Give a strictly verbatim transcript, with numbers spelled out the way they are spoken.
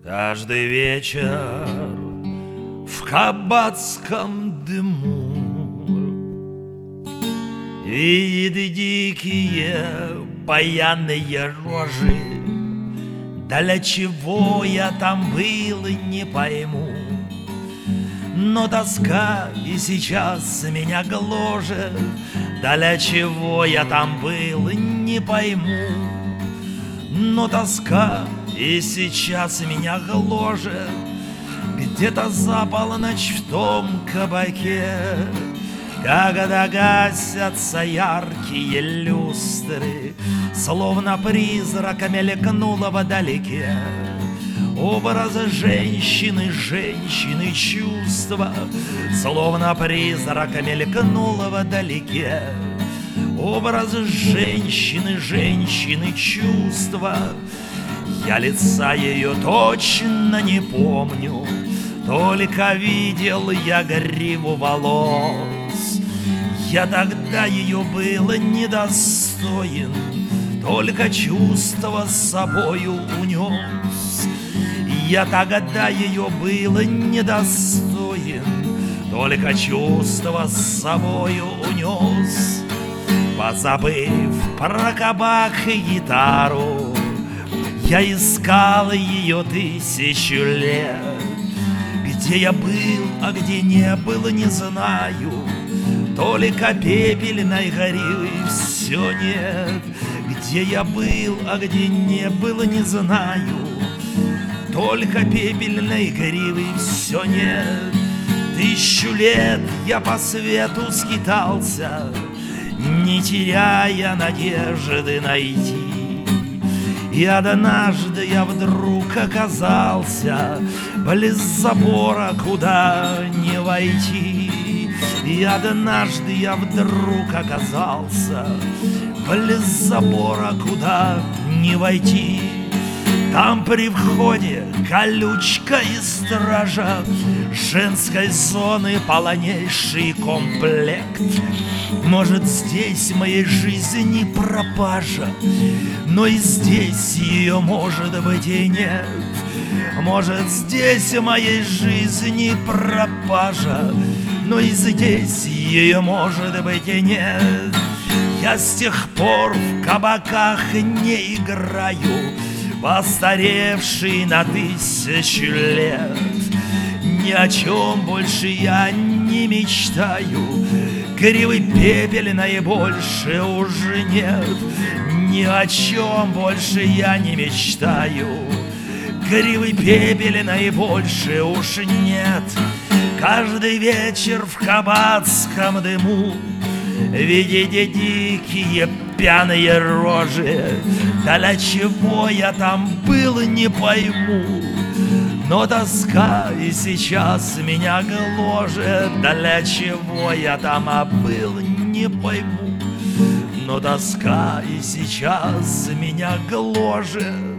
Каждый вечер в кабацком дыму видит дикие пьяные рожи. Да для чего я там был, не пойму. Но тоска и сейчас меня гложет. Да для чего я там был, не пойму. Но тоска и сейчас меня гложет. Где-то за полночь в том кабаке, когда гасятся яркие люстры, словно призрака мелькнуло вдалеке образ женщины, женщины чувства, словно призрака мелькнуло вдалеке образ женщины, женщины чувства. Я лица ее точно не помню, только видел я гриву волос. Я тогда ее был недостоин, только чувство с собою унес. Я тогда ее был недостоин, только чувство с собою унес. Позабыв про кабак и гитару, я искал ее тысячу лет. Где я был, а где не был, не знаю, только пепельной гориллы все нет. Где я был, а где не был, не знаю, только пепельной гориллы все нет. Тысячу лет я по свету скитался, не теряя надежды найти. И однажды я вдруг оказался близ забора, куда не войти. И однажды я вдруг оказался близ забора, куда не войти. Там при входе колючка и стража женской зоны, полнейший комплект. Может, здесь моей жизни пропажа, но и здесь ее, может быть, и нет. Может, здесь моей жизни пропажа, но и здесь ее, может быть, и нет. Я с тех пор в кабаках не играю, постаревший на тысячу лет. Ни о чем больше я не мечтаю, гривы пепельной больше уже нет. Ни о чем больше я не мечтаю, гривы пепельной больше уж нет. Каждый вечер в кабацком дыму видите дикие пьяные рожи. Да для чего я там был, не пойму. Но тоска и сейчас меня гложет. Да для чего я там был, не пойму. Но тоска и сейчас меня гложет.